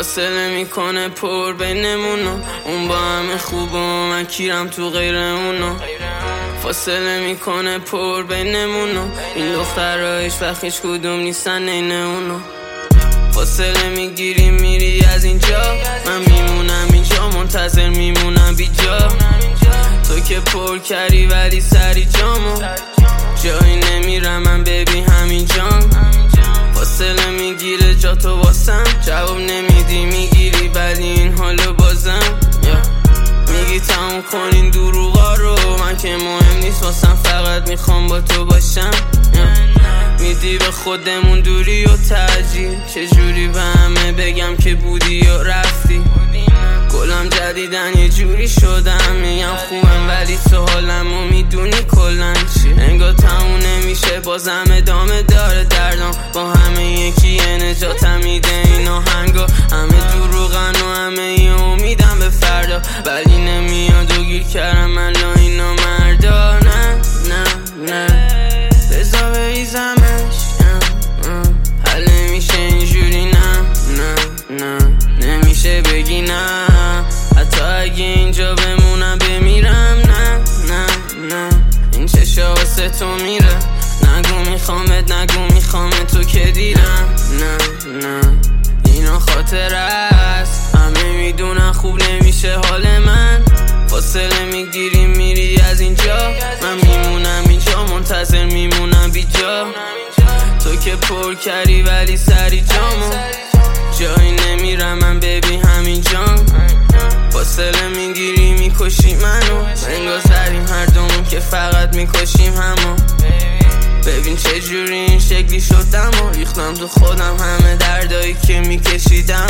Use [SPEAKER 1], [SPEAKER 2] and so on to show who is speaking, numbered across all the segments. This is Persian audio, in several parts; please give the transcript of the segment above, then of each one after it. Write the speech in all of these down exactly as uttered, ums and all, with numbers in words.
[SPEAKER 1] فاصله میکنه پر بینمونو، اون با همه خوب و من کیرم تو غیر اونو. فاصله میکنه پر بینمونو، این دخترها هیچ وقت هیچ کدوم نیستن عین اونو. فاصله میگیری میری از اینجا، من میمونم اینجا منتظر میمونم بیجا. تو که پر کردی ولی سری جامو، جایی نمیرم من ببی همین جام. فاصله میگیره جا تو واسم، جواب نمیدی میگیری ولی این حالو بازم. میگی تموم کنین دروغا رو، من که مهم نیست واسم، فقط میخوام با تو باشم. میدی به خودمون دوری و ترجیح، چجوری به همه بگم که بودی یا رفتی. گلم جدیدن یه جوری شدم، میگم خوبم ولی تو حالمو میدونی کلن چی. انگار تموم نمیشه بازم ادامه داره دردم، با همه یکی نجاتم میده این آهنگا. همه دروغن و همه ی امیدم به فردا، ولی نمیاد و گیر کردم من لا اینا مردا. نه نه نه بزا بریزمش، حل نمیشه اینجوری. نه نه نه نمیشه بگی نه، حتی اگه اینجا بمونم بمیرم. نه نه نه این چشا واسه تو میره، نگو میخوامت نگو میخوامت تو که دیرم. نه نه اینا خاطره است، همه میدونن خوب نمیشه حال من. فاصله میگیری میری از اینجا، من میمونم اینجا منتظر میمونم بیجا. تو که پر کردی ولی سری جامو، جایی نمیرم من ببی همین جام. فاصله میگیری میکشی منو، انگار زدیم هر دومون که فقط میکشیم همو. ببین چجوری این شکلی شدم و ریختم تو خودم همه دردایی که میکشیدم.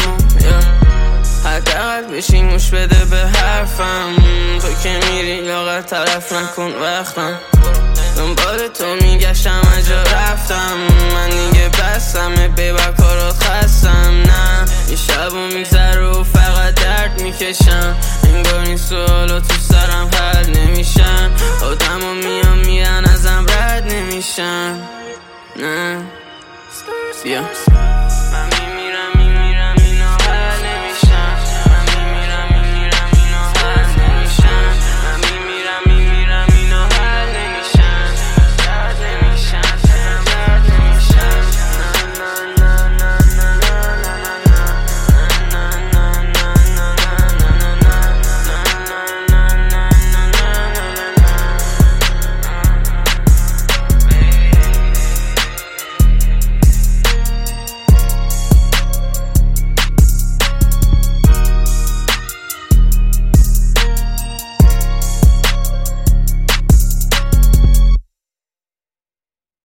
[SPEAKER 1] حداقل بشین گوش بده به حرفم، تو که میری لاغر طرف نکن وقتم. دنبال تو میگشتم اجا رفتم، من دیگه بستم ببر کارات خستم. نه یه شبو میگذره و فقط درد میکشم، انگار این سوالا تو سرم حل نمیشن. آدم و میان میرن ازم رد نمیشن. نه بیا